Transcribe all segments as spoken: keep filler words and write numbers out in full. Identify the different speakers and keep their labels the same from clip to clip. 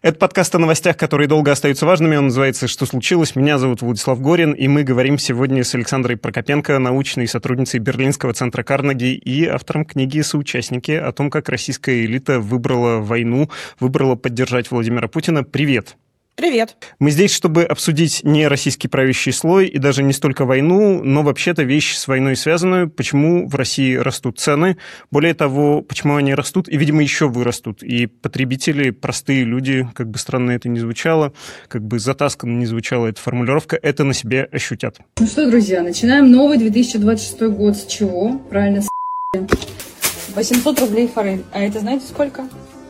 Speaker 1: Это подкаст о новостях, которые долго остаются важными. Он называется «Что случилось?». Меня зовут Владислав Горин, и мы говорим сегодня с Александрой Прокопенко, научной сотрудницей Берлинского центра Карнеги и автором книги «Соучастники», о том, как российская элита выбрала войну, выбрала поддержать Владимира Путина. Привет!
Speaker 2: Привет.
Speaker 1: Мы здесь, чтобы обсудить не российский правящий слой и даже не столько войну, но вообще-то вещь с войной связанную, почему в России растут цены, более того, почему они растут и, видимо, еще вырастут. И потребители, простые люди, как бы странно это ни звучало, как бы затасканно ни звучала эта формулировка, это на себе ощутят.
Speaker 3: Ну что, друзья, начинаем новый две тысячи двадцать шестой год. С чего? Правильно, с восемьсот рублей форель. А это знаете сколько?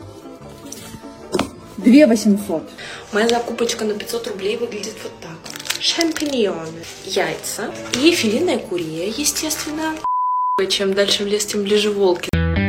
Speaker 3: Две восемьсот.
Speaker 4: Моя закупочка на пятьсот рублей выглядит вот так. Шампиньоны, яйца и филейная курия, естественно. Чем дальше в лес, тем ближе волки.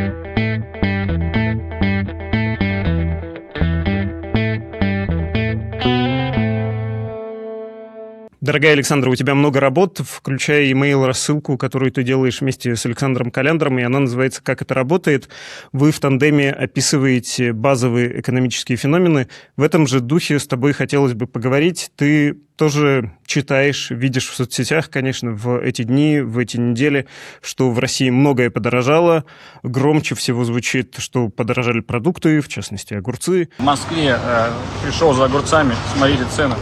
Speaker 1: Дорогая Александра, у тебя много работ, включая email-рассылку, которую ты делаешь вместе с Александром Каляндром, и она называется «Как это работает?». Вы в тандеме описываете базовые экономические феномены. В этом же духе с тобой хотелось бы поговорить. Ты тоже читаешь, видишь в соцсетях, конечно, в эти дни, в эти недели, что в России многое подорожало. Громче всего звучит, что подорожали продукты, в частности, огурцы.
Speaker 5: В Москве э, пришел за огурцами, смотрите цены.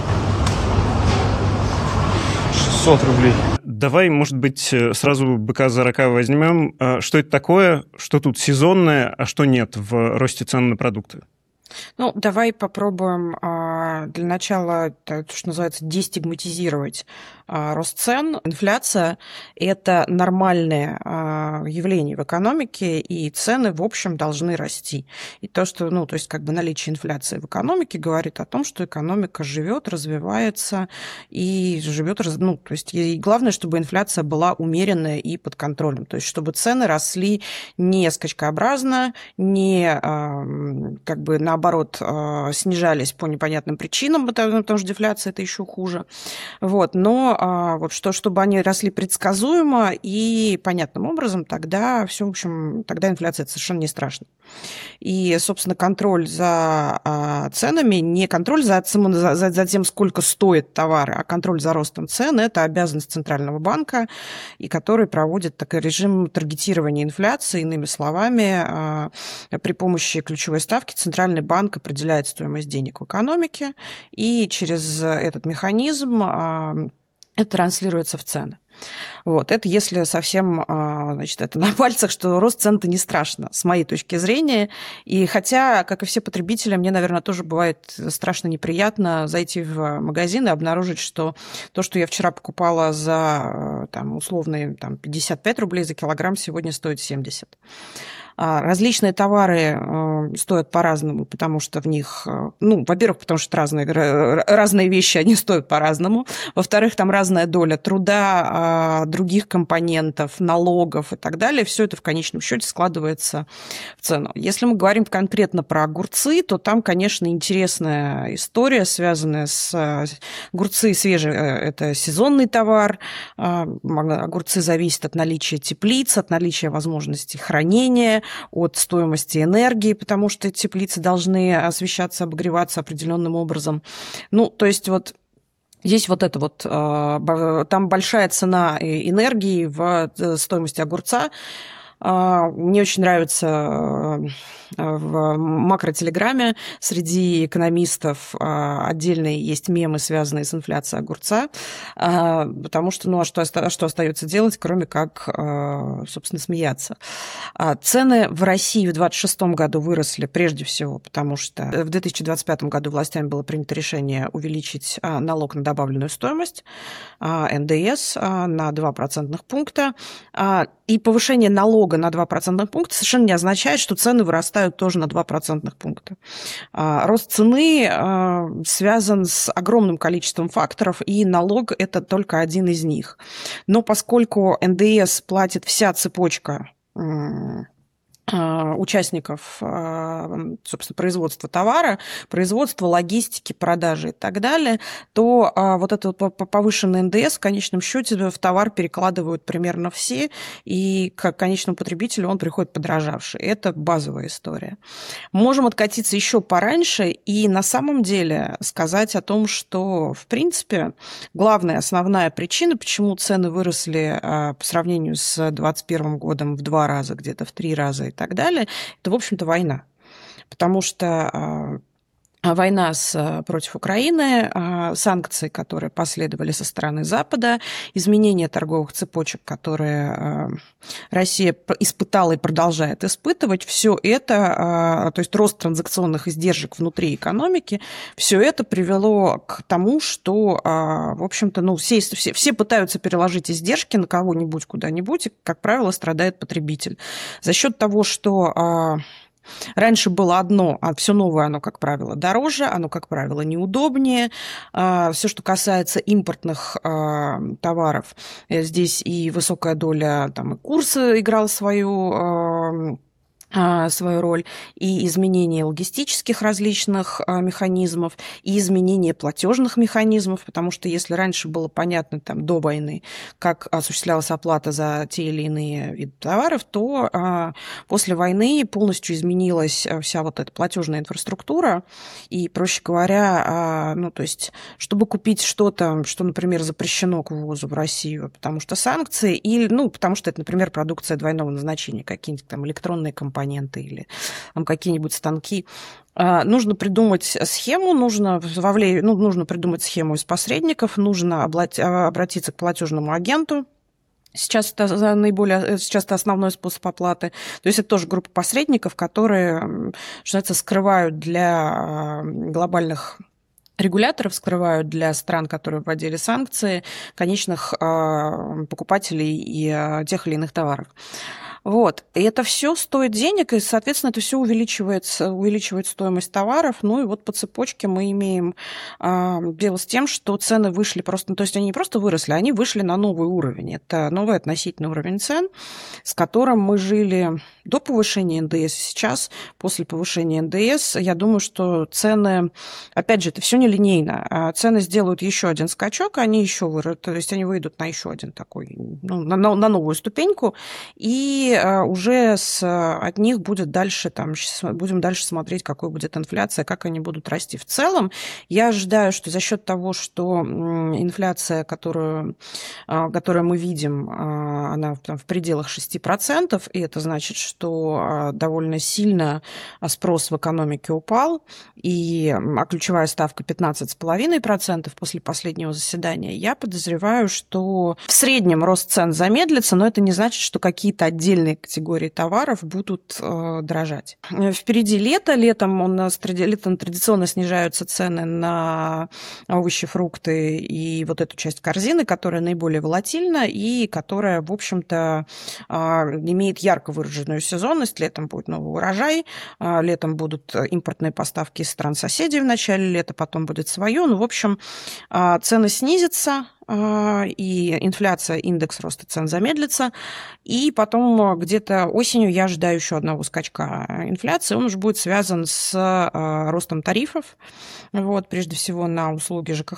Speaker 5: шестьсот рублей.
Speaker 1: Давай, может быть, сразу быка за рога возьмем. Что это такое, что тут сезонное, а что нет в росте цен на продукты?
Speaker 2: Ну, давай попробуем а, для начала, то, что называется, дестигматизировать а, рост цен. Инфляция – это нормальное а, явление в экономике, и цены, в общем, должны расти. И то, что, ну, то есть, как бы наличие инфляции в экономике говорит о том, что экономика живет, развивается и живет, ну, то есть, и главное, чтобы инфляция была умеренная и под контролем, то есть, чтобы цены росли не скачкообразно, не а, как бы наоборот, наоборот, снижались по непонятным причинам, потому что дефляция – это еще хуже. Вот. Но вот что, чтобы они росли предсказуемо и понятным образом, тогда все, в общем, тогда инфляция – это совершенно не страшно. И, собственно, контроль за ценами, не контроль за, за, за тем, сколько стоят товары, а контроль за ростом цен – это обязанность Центрального банка, и который проводит такой режим таргетирования инфляции, иными словами, при помощи ключевой ставки Центральный банк банк определяет стоимость денег в экономике, и через этот механизм это транслируется в цены. Вот. Это если совсем, значит, это на пальцах, что рост цен-то не страшно, с моей точки зрения. И хотя, как и все потребители, мне, наверное, тоже бывает страшно неприятно зайти в магазин и обнаружить, что то, что я вчера покупала за там, условные там, пятьдесят пять рублей за килограмм, сегодня стоит семьдесят. Различные товары стоят по-разному, потому что в них, ну, во-первых, потому что разные, разные вещи, они стоят по-разному. Во-вторых, там разная доля труда, других компонентов, налогов и так далее. Все это в конечном счете складывается в цену. Если мы говорим конкретно про огурцы, то там, конечно, интересная история, связанная с огурцы свежие. Это сезонный товар. Огурцы зависят от наличия теплиц, от наличия возможности хранения, от стоимости энергии, потому что теплицы должны освещаться, обогреваться определенным образом. Ну, то есть вот здесь вот это вот, там большая цена энергии в стоимости огурца. Мне очень нравится в макротелеграме среди экономистов отдельные есть мемы, связанные с инфляцией огурца, потому что, ну, а что, что остается делать, кроме как, собственно, смеяться. Цены в России в двадцать шестом году выросли прежде всего, потому что в две тысячи двадцать пятом году властями было принято решение увеличить налог на добавленную стоимость, эн дэ эс, на два процентных пункта, и повышение налога на два процентных пункта совершенно не означает, что цены вырастают тоже на два процентных пункта. Рост цены связан с огромным количеством факторов, и налог – это только один из них. Но поскольку эн дэ эс платит вся цепочка участников, собственно, производства товара, производства, логистики, продажи и так далее, то вот этот повышенный эн дэ эс в конечном счете в товар перекладывают примерно все, и к конечному потребителю он приходит подорожавший. Это базовая история. Можем откатиться еще пораньше и на самом деле сказать о том, что, в принципе, главная, основная причина, почему цены выросли по сравнению с двадцать первым годом в два раза, где-то в три раза и так далее, это, в общем-то, война. Потому что война с, против Украины, санкции, которые последовали со стороны Запада, изменения торговых цепочек, которые Россия испытала и продолжает испытывать, все это, то есть рост транзакционных издержек внутри экономики, все это привело к тому, что, в общем-то, ну, все, все, все пытаются переложить издержки на кого-нибудь, куда-нибудь, и, как правило, страдает потребитель. За счет того, что раньше было одно, а все новое, оно, как правило, дороже, оно, как правило, неудобнее. Все, что касается импортных товаров, здесь и высокая доля, там, и курса играла свою свою роль, и изменение логистических различных механизмов, и изменение платежных механизмов, потому что если раньше было понятно там, до войны, как осуществлялась оплата за те или иные виды товаров, то а, после войны полностью изменилась вся вот эта платежная инфраструктура, и, проще говоря, а, ну, то есть, чтобы купить что-то, что, например, запрещено к ввозу в Россию, потому что санкции, или, ну, потому что это, например, продукция двойного назначения, какие-нибудь там электронные компоненты, или там, какие-нибудь станки. Нужно придумать схему, нужно, вовлечь, ну, нужно придумать схему из посредников, нужно обратиться к платежному агенту. Сейчас это наиболее, сейчас это основной способ оплаты. То есть это тоже группа посредников, которые, что называется, скрывают для глобальных регуляторов, скрывают для стран, которые вводили санкции, конечных покупателей и тех или иных товаров. Вот. И это все стоит денег, и, соответственно, это все увеличивает, увеличивает стоимость товаров. Ну и вот по цепочке мы имеем э, дело с тем, что цены вышли просто, ну, то есть они не просто выросли, они вышли на новый уровень. Это новый относительный уровень цен, с которым мы жили до повышения эн дэ эс. Сейчас, после повышения эн дэ эс, я думаю, что цены, опять же, это все нелинейно. Цены сделают еще один скачок, они еще вырастут, то есть они выйдут на еще один такой, ну, на, на новую ступеньку, и уже с, от них будет дальше, там, будем дальше смотреть, какой будет инфляция, как они будут расти. В целом, я ожидаю, что за счет того, что инфляция, которую, которую мы видим, она там, в пределах шести процентов, и это значит, что довольно сильно спрос в экономике упал, и ключевая ставка пятнадцать целых пять десятых процента после последнего заседания, я подозреваю, что в среднем рост цен замедлится, но это не значит, что какие-то отдельные категории товаров будут э, дорожать. Впереди лето. Летом у нас летом традиционно снижаются цены на овощи, фрукты и вот эту часть корзины, которая наиболее волатильна и которая, в общем-то, э, имеет ярко выраженную сезонность. Летом будет новый урожай, э, летом будут импортные поставки из стран-соседей в начале лета, потом будет свое. Ну, в общем, э, цены снизятся, и инфляция, индекс роста цен замедлится, и потом где-то осенью я ожидаю еще одного скачка инфляции, он уже будет связан с ростом тарифов, вот, прежде всего на услуги жэ ка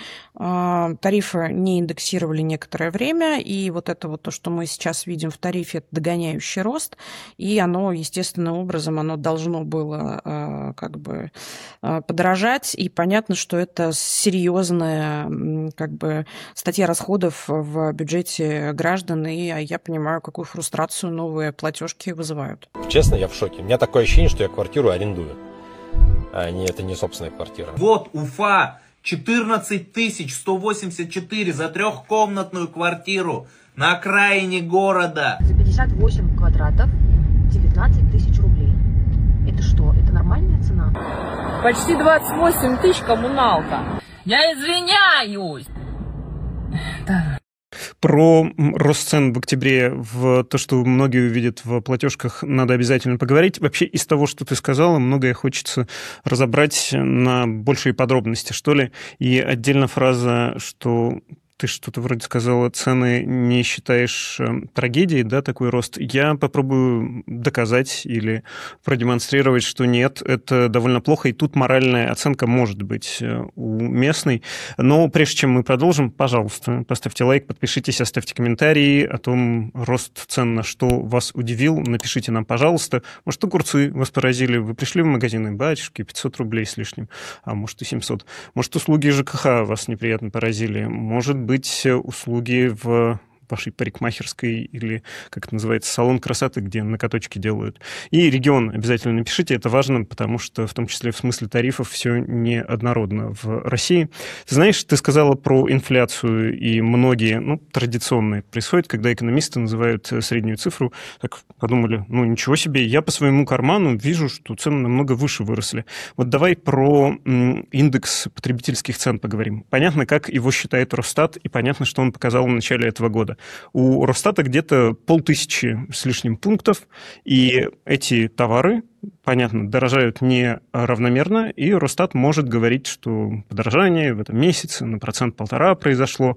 Speaker 2: ха. Тарифы не индексировали некоторое время, и вот это вот то, что мы сейчас видим в тарифе, это догоняющий рост, и оно, естественным образом, оно должно было как бы подорожать, и понятно, что это серьезная как бы статья расходов в бюджете граждан, и я понимаю, какую фрустрацию новые платежки вызывают.
Speaker 6: Честно, я в шоке. У меня такое ощущение, что я квартиру арендую, а не, это не собственная квартира.
Speaker 7: Вот Уфа, четырнадцать тысяч сто восемьдесят четыре за трехкомнатную квартиру на окраине города.
Speaker 8: За пятьдесят восемь квадратов девятнадцать тысяч рублей. Это что, это нормальная цена?
Speaker 3: Почти двадцать восемь тысяч коммуналка. Я извиняюсь. Да.
Speaker 1: Про рост цен в октябре, в то, что многие увидят в платежках, надо обязательно поговорить. Вообще из того, что ты сказала, многое хочется разобрать на большие подробности, что ли. И отдельно фраза, что ты что-то вроде сказала, цены не считаешь трагедией, да, такой рост. Я попробую доказать или продемонстрировать, что нет, это довольно плохо, и тут моральная оценка может быть уместной. Но прежде чем мы продолжим, пожалуйста, поставьте лайк, подпишитесь, оставьте комментарии о том, рост цен на что вас удивил. Напишите нам, пожалуйста. Может, огурцы вас поразили, вы пришли в магазин и батюшки, пятьсот рублей с лишним, а может и семьсот. Может, услуги ЖКХ вас неприятно поразили, может быть, быть услуги в вашей парикмахерской или, как это называется, салон красоты, где накаточки делают. И регион обязательно напишите, это важно, потому что в том числе в смысле тарифов все неоднородно в России. Ты знаешь, ты сказала про инфляцию, и многие, ну, традиционные происходит, когда экономисты называют среднюю цифру, так подумали, ну, ничего себе, я по своему карману вижу, что цены намного выше выросли. Вот давай про индекс потребительских цен поговорим. Понятно, как его считает Росстат, и понятно, что он показал в начале этого года. У Росстата где-то полтысячи с лишним пунктов, и эти товары, понятно, дорожают неравномерно, и Росстат может говорить, что подорожание в этом месяце на процент-полтора произошло,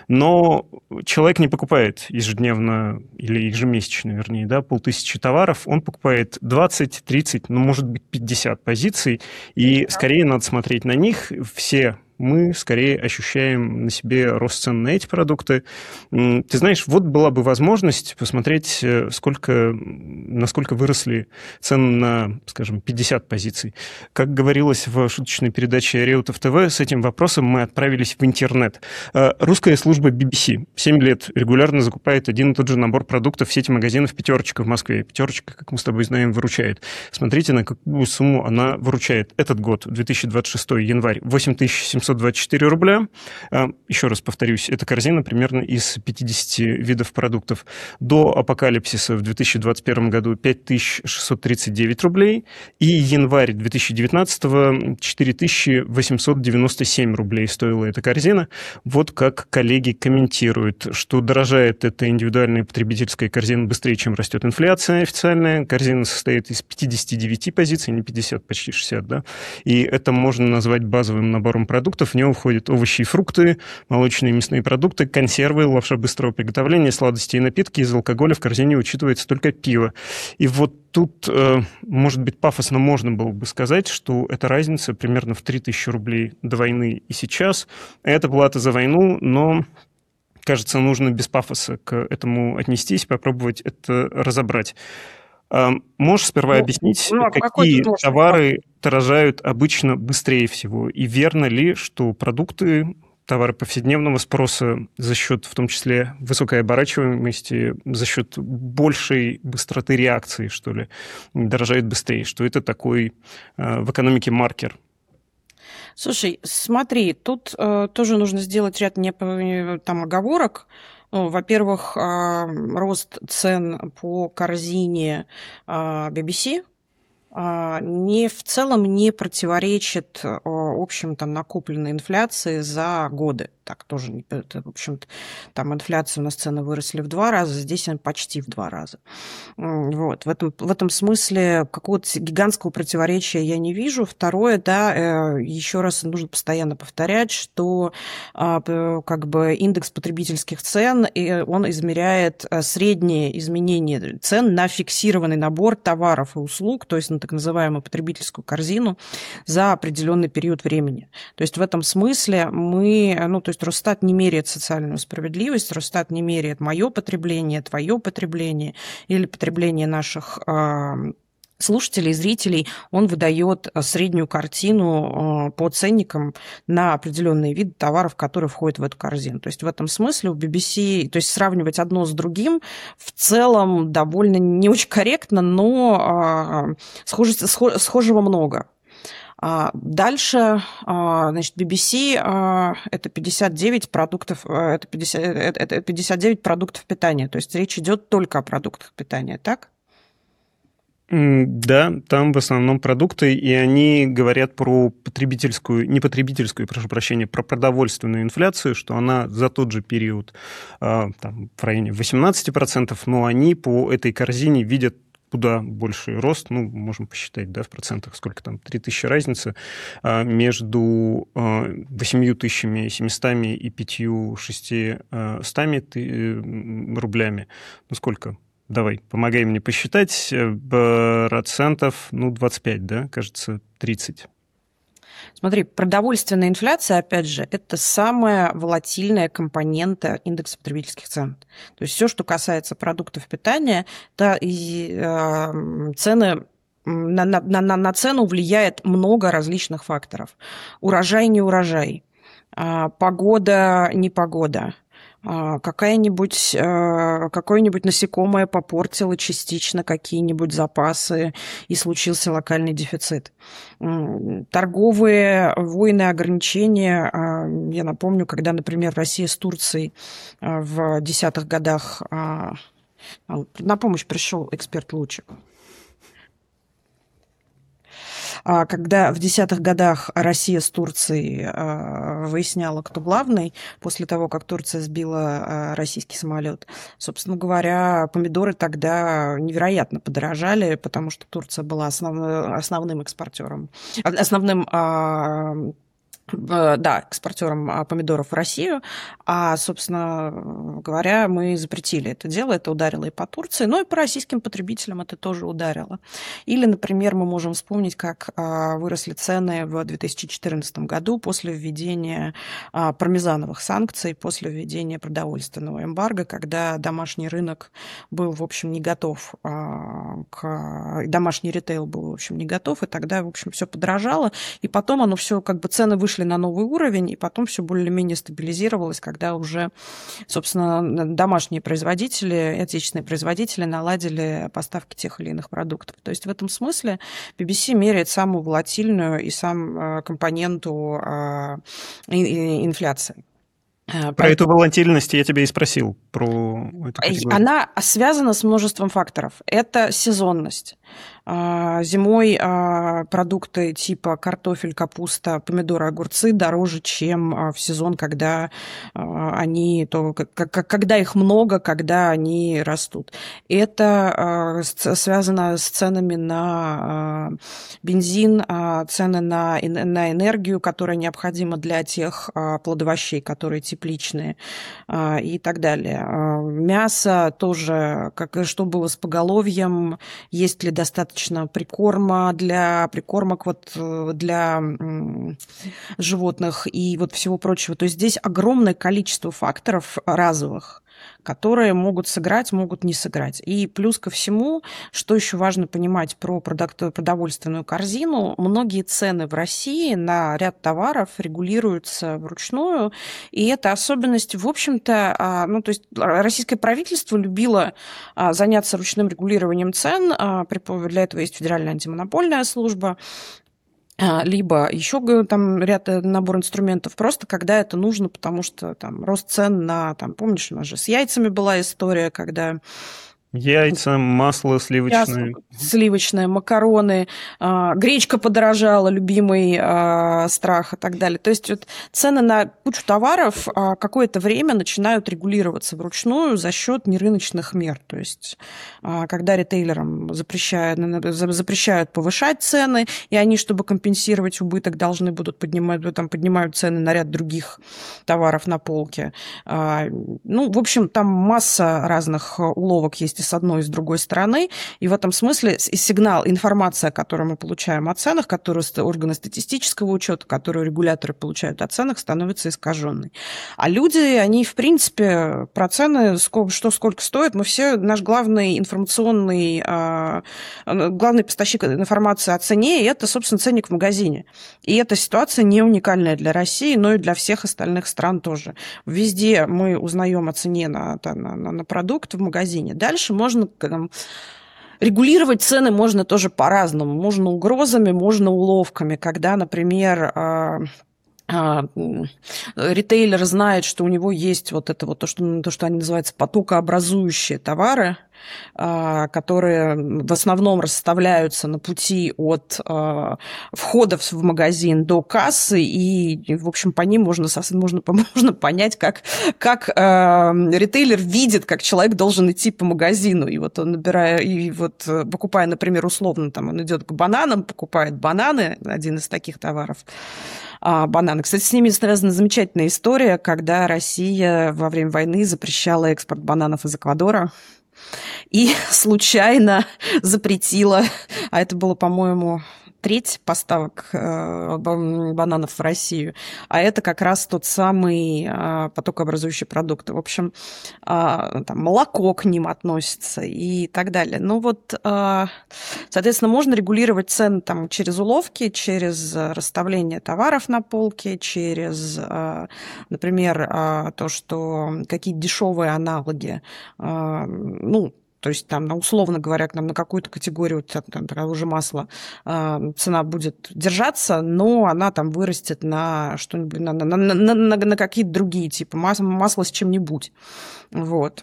Speaker 1: но человек не покупает ежедневно или ежемесячно, вернее, да, полтысячи товаров, он покупает двадцать, тридцать, ну, может быть, пятьдесят позиций, и скорее надо смотреть на них. Все мы скорее ощущаем на себе рост цен на эти продукты. Ты знаешь, вот была бы возможность посмотреть, сколько, насколько выросли цены на, скажем, пятьдесят позиций. Как говорилось в шуточной передаче Реутов ТВ, с этим вопросом мы отправились в интернет. Русская служба би би си семь лет регулярно закупает один и тот же набор продуктов в сети магазинов «Пятерочка» в Москве. «Пятерочка», как мы с тобой знаем, выручает. Смотрите, на какую сумму она выручает. Этот год, две тысячи двадцать шестой, январь, восемь тысяч семьсот двадцать четыре рубля. Еще раз повторюсь, эта корзина примерно из пятидесяти видов продуктов. До апокалипсиса в две тысячи двадцать первом году пять тысяч шестьсот тридцать девять рублей. И январь две тысячи девятнадцатого четыре тысячи восемьсот девяносто семь рублей стоила эта корзина. Вот как коллеги комментируют, что дорожает эта индивидуальная потребительская корзина быстрее, чем растет инфляция официальная. Корзина состоит из пятидесяти девяти позиций, не пятьдесят, почти шестьдесят, да. И это можно назвать базовым набором продуктов. В него входят овощи и фрукты, молочные и мясные продукты, консервы, лапша быстрого приготовления, сладости и напитки. Из алкоголя в корзине учитывается только пиво. И вот тут, может быть, пафосно можно было бы сказать, что эта разница примерно в три тысячи рублей до войны и сейчас. Это плата за войну, но, кажется, нужно без пафоса к этому отнестись, попробовать это разобрать. Можешь сперва ну, объяснить, ну, какие товары дорожают обычно быстрее всего? И верно ли, что продукты, товары повседневного спроса за счет, в том числе, высокой оборачиваемости, за счет большей быстроты реакции, что ли, дорожают быстрее? Что это такой э, в экономике маркер?
Speaker 2: Слушай, смотри, тут э, тоже нужно сделать ряд не, там, оговорок. Ну, во-первых, рост цен по корзине би би си не, в целом не противоречит общем там накопленной инфляции за годы. Так тоже, это, в общем-то, там инфляция у нас цены выросли в два раза, здесь они почти в два раза. Вот. В этом, в этом смысле какого-то гигантского противоречия я не вижу. Второе, да, еще раз нужно постоянно повторять, что как бы индекс потребительских цен, он измеряет среднее изменение цен на фиксированный набор товаров и услуг, то есть на так называемую потребительскую корзину за определенный период времени. То есть в этом смысле мы, ну, то есть Росстат не меряет социальную справедливость, Росстат не меряет мое потребление, твое потребление или потребление наших слушателей, зрителей, он выдает среднюю картину по ценникам на определенные виды товаров, которые входят в эту корзину. То есть в этом смысле у би би си, то есть сравнивать одно с другим в целом довольно не очень корректно, но схожего много. Дальше, значит, би би си это пятьдесят девять продуктов, это пятьдесят, это пятьдесят девять продуктов питания, то есть речь идет только о продуктах питания, так?
Speaker 1: Да, там в основном продукты, и они говорят про потребительскую, не потребительскую, прошу прощения, про продовольственную инфляцию, что она за тот же период там, в районе восемнадцати процентов, но они по этой корзине видят куда больше рост, ну, можем посчитать, да, в процентах, сколько там, три тысячи разницы между восемью тысячами семьюстами и пятью шестистами рублями. Ну, сколько? Давай, помогай мне посчитать. Процентов, ну, двадцать пять, да, кажется, тридцать.
Speaker 2: Смотри, продовольственная инфляция, опять же, это самая волатильная компонента индекса потребительских цен. То есть все, что касается продуктов питания, это и, э, цены на, на, на, на цену влияет много различных факторов. Урожай, не урожай, э, погода, непогода. Какая-нибудь, какое-нибудь насекомое попортило частично какие-нибудь запасы, и случился локальный дефицит. Торговые войны, ограничения. Я напомню, когда, например, Россия с Турцией в десятых годах... На помощь пришел эксперт Лучик. Когда в десятых годах Россия с Турцией выясняла, кто главный, после того, как Турция сбила российский самолет, собственно говоря, помидоры тогда невероятно подорожали, потому что Турция была основ... основным экспортером, основным... Да, экспортером помидоров в Россию, а, собственно говоря, мы запретили это дело, это ударило и по Турции, но и по российским потребителям это тоже ударило. Или, например, мы можем вспомнить, как выросли цены в две тысячи четырнадцатом году после введения пармезановых санкций, после введения продовольственного эмбарго, когда домашний рынок был, в общем, не готов, к... домашний ритейл был, в общем, не готов, и тогда, в общем, все подорожало, и потом оно все, как бы цены вышли на новый уровень, и потом все более-менее стабилизировалось, когда уже, собственно, домашние производители, отечественные производители наладили поставки тех или иных продуктов. То есть в этом смысле би би си меряет самую волатильную и сам компоненту инфляции.
Speaker 1: Про Поэтому... эту волатильность я тебя и спросил. Про эту категорию.
Speaker 2: Она связана с множеством факторов. Это сезонность. Зимой продукты типа картофель, капуста, помидоры, огурцы дороже, чем в сезон, когда они, то, когда их много, когда они растут. Это связано с ценами на бензин, цены на, на энергию, которая необходима для тех плодовощей, которые тепличные, и так далее. Мясо тоже, как, что было с поголовьем, есть ли достаточно прикорма для прикормок вот для животных и вот всего прочего. То есть здесь огромное количество факторов разовых, которые могут сыграть, могут не сыграть. И плюс ко всему, что еще важно понимать про продовольственную корзину, многие цены в России на ряд товаров регулируются вручную, и это особенность, в общем-то, ну, то есть российское правительство любило заняться ручным регулированием цен, для этого есть Федеральная антимонопольная служба, либо еще там ряд набор инструментов, просто когда это нужно, потому что там рост цен на, там, помнишь, у нас же с яйцами была история, когда...
Speaker 1: Яйца, масло сливочное.
Speaker 2: Сливочное, макароны, гречка подорожала, любимый страх и так далее. То есть вот цены на кучу товаров какое-то время начинают регулироваться вручную за счет нерыночных мер. То есть когда ритейлерам запрещают, запрещают повышать цены, и они, чтобы компенсировать убыток, должны будут поднимать, там, поднимают цены на ряд других товаров на полке. Ну, в общем, там масса разных уловок есть с одной и с другой стороны, и в этом смысле и сигнал, информация, которую мы получаем о ценах, которую органы статистического учета, которую регуляторы получают о ценах, становится искаженной. А люди, они, в принципе, про цены, сколько, что сколько стоит, мы все, наш главный информационный, главный поставщик информации о цене, и это, собственно, ценник в магазине. И эта ситуация не уникальная для России, но и для всех остальных стран тоже. Везде мы узнаем о цене на, на, на продукт в магазине. Дальше можно там, регулировать цены можно тоже по-разному. Можно угрозами, можно уловками. Когда, например, ритейлер знает, что у него есть вот это вот то, что, то, что они называются потокообразующие товары, которые в основном расставляются на пути от входа в магазин до кассы, и, в общем, по ним можно, можно, можно понять, как, как ритейлер видит, как человек должен идти по магазину. И вот он, набирая, и вот покупая, например, условно, там, он идет к бананам, покупает бананы, один из таких товаров, бананы. Кстати, с ними связана замечательная история, когда Россия во время войны запрещала экспорт бананов из Эквадора и случайно запретила, а это было, по-моему, треть поставок бананов в Россию, а это как раз тот самый потокообразующий продукт. В общем, там молоко к ним относится и так далее. Ну вот, соответственно, можно регулировать цены там через уловки, через расставление товаров на полке, через, например, то, что какие дешевые аналоги, ну, то есть, там, условно говоря, там, на какую-то категорию там, того же масла э, цена будет держаться, но она там вырастет на что-нибудь, на, на, на, на, на какие-то другие типы масла, масла с чем-нибудь. Вот.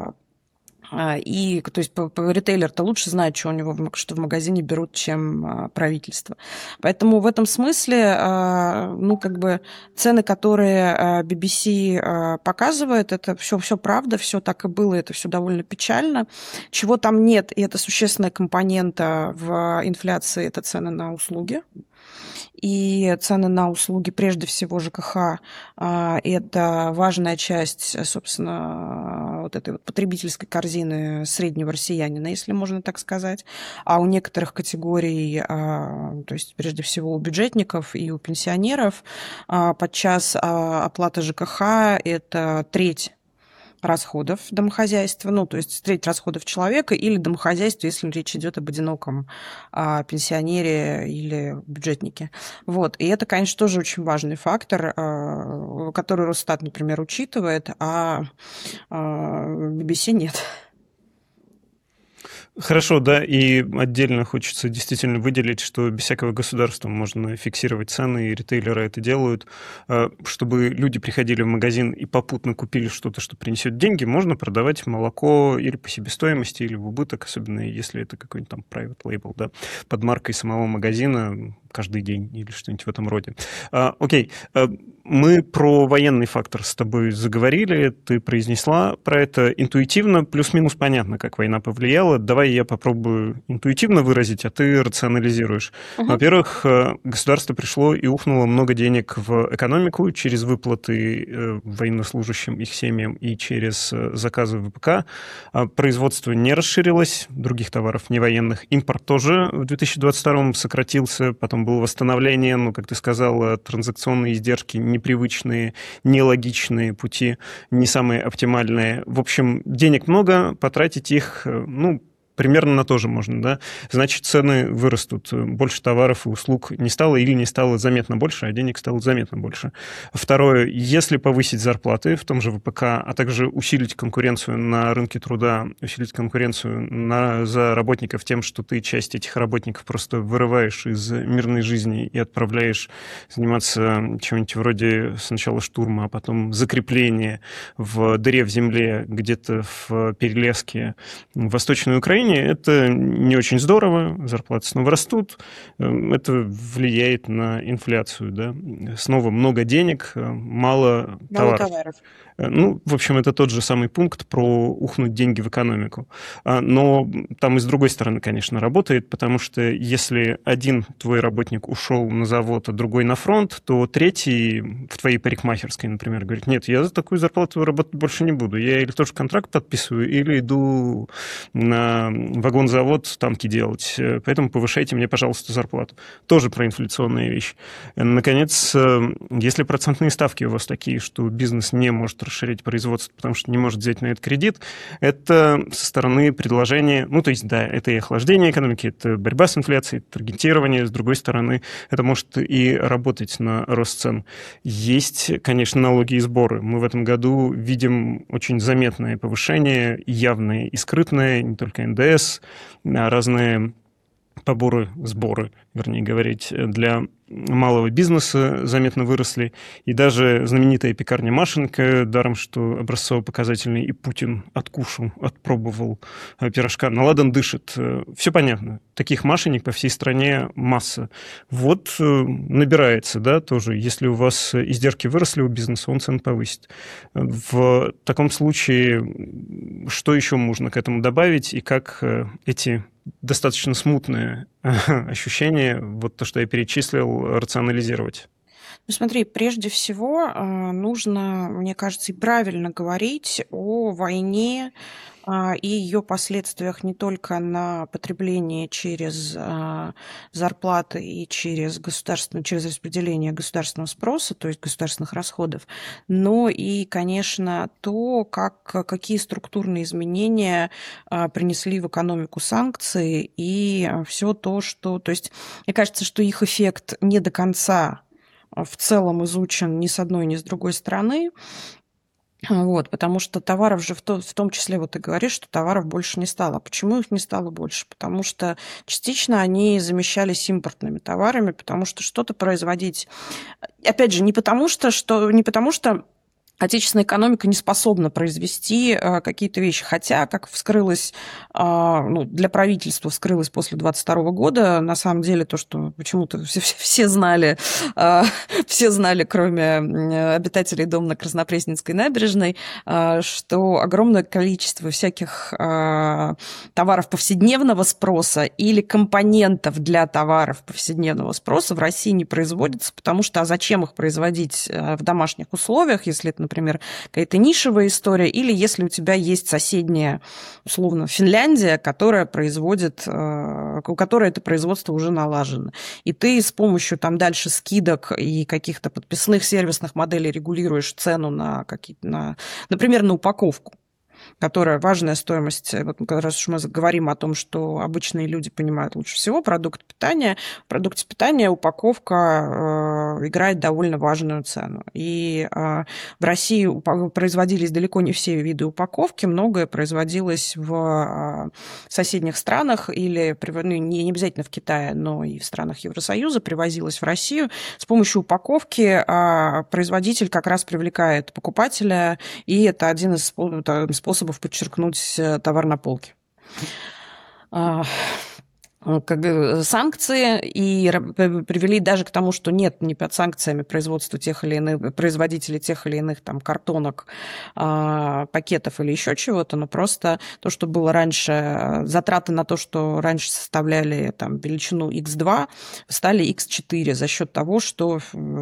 Speaker 2: И, то есть, ритейлер-то лучше знает, что у него, что в магазине берут, чем правительство. Поэтому в этом смысле, ну, как бы, цены, которые би би си показывает, это все, все правда, все так и было, это все довольно печально. Чего там нет, и это существенная компонента в инфляции, это цены на услуги. И цены на услуги, прежде всего ЖКХ, это важная часть, собственно, вот этой вот потребительской корзины среднего россиянина, если можно так сказать. А у некоторых категорий, то есть прежде всего у бюджетников и у пенсионеров, подчас оплата ЖКХ – это треть расходов домохозяйства, ну, то есть треть расходов человека или домохозяйства, если речь идет об одиноком а, пенсионере или бюджетнике. Вот. И это, конечно, тоже очень важный фактор, а, который Росстат, например, учитывает, а, а би би си нет.
Speaker 1: Хорошо, да, и отдельно хочется действительно выделить, что без всякого государства можно фиксировать цены, и ритейлеры это делают. Чтобы люди приходили в магазин и попутно купили что-то, что принесет деньги, можно продавать молоко или по себестоимости, или в убыток, особенно если это какой-нибудь там private label, да, под маркой самого магазина каждый день или что-нибудь в этом роде. А, окей, мы про военный фактор с тобой заговорили, ты произнесла про это интуитивно, плюс-минус понятно, как война повлияла. Давай я попробую интуитивно выразить, а ты рационализируешь. Uh-huh. Во-первых, государство пришло и ухнуло много денег в экономику через выплаты военнослужащим, их семьям и через заказы вэ пэ ка. Производство не расширилось, других товаров не военных. Импорт тоже в две тысячи двадцать втором сократился, потом было восстановление, ну, как ты сказала, транзакционные издержки непривычные, нелогичные пути, не самые оптимальные. В общем, денег много, потратить их, ну, примерно на то же можно, да? Значит, цены вырастут, больше товаров и услуг не стало или не стало заметно больше, а денег стало заметно больше. Второе, если повысить зарплаты в том же вэ пэ ка, а также усилить конкуренцию на рынке труда, усилить конкуренцию на, за работников тем, что ты часть этих работников просто вырываешь из мирной жизни и отправляешь заниматься чем-нибудь вроде сначала штурма, а потом закрепления в дыре в земле где-то в Перелеске, в Восточной Украине, это не очень здорово, зарплаты снова растут, это влияет на инфляцию, да? Снова много денег, мало, мало товаров. товаров. Ну, в общем, это тот же самый пункт про ухнуть деньги в экономику. Но там и с другой стороны, конечно, работает, потому что если один твой работник ушел на завод, а другой на фронт, то третий в твоей парикмахерской, например, говорит: нет, я за такую зарплату работать больше не буду. Я или тоже контракт подписываю, или иду на вагонзавод танки делать. Поэтому повышайте мне, пожалуйста, зарплату. Тоже проинфляционная вещь. Наконец, если процентные ставки у вас такие, что бизнес не может расширить производство, потому что не может взять на это кредит, это со стороны предложения, ну, то есть, да, это и охлаждение экономики, это борьба с инфляцией, это таргетирование, с другой стороны, это может и работать на рост цен. Есть, конечно, налоги и сборы. Мы в этом году видим очень заметное повышение, явное и скрытное, не только эн дэ эс, а разные поборы, сборы, вернее говорить, для малого бизнеса заметно выросли. И даже знаменитая пекарня Машенька, даром что образцово-показательный, и Путин откушал, отпробовал пирожка, на ладан дышит. Все понятно. Таких Машенек по всей стране масса. Вот набирается, да, тоже. Если у вас издержки выросли у бизнеса, он цены повысит. В таком случае, что еще можно к этому добавить, и как эти достаточно смутные ощущения, вот то, что я перечислил, рационализировать?
Speaker 2: Ну, смотри, прежде всего нужно, мне кажется, и правильно говорить о войне и ее последствиях не только на потребление через зарплаты и через государственное, через распределение государственного спроса, то есть государственных расходов, но и, конечно, то, как, какие структурные изменения принесли в экономику санкции и все то, что... То есть, мне кажется, что их эффект не до конца в целом изучен ни с одной, ни с другой стороны. Вот, потому что товаров же, в, то, в том числе, вот ты говоришь, что товаров больше не стало. Почему их не стало больше? Потому что частично они замещались импортными товарами, потому что что-то производить... Опять же, не потому что, что, не потому что отечественная экономика не способна произвести а, какие-то вещи. Хотя, как вскрылось, а, ну, для правительства вскрылось после двадцать второго года, на самом деле то, что почему-то все, все знали, а, все знали, кроме обитателей дома на Краснопресненской набережной, а, что огромное количество всяких а, товаров повседневного спроса или компонентов для товаров повседневного спроса в России не производится, потому что а зачем их производить в домашних условиях, если это, например, какая-то нишевая история, или если у тебя есть соседняя, условно, Финляндия, которая производит, у которой это производство уже налажено. И ты с помощью там дальше скидок и каких-то подписных сервисных моделей регулируешь цену на какие-то, на, например, на упаковку, которая важная стоимость. Вот раз уж мы говорим о том, что обычные люди понимают лучше всего продукт питания, в продукте питания упаковка э, играет довольно важную цену. И э, в России производились далеко не все виды упаковки, многое производилось в э, соседних странах или ну, не, не обязательно в Китае, но и в странах Евросоюза привозилось в Россию. С помощью упаковки э, производитель как раз привлекает покупателя, и это один из способов подчеркнуть товар на полке. Как бы санкции и привели даже к тому, что нет не под санкциями производства тех или иных производителей тех или иных там картонок, пакетов или еще чего-то, но просто то, что было раньше, затраты на то, что раньше составляли там величину икс два, стали икс четыре за счет того, что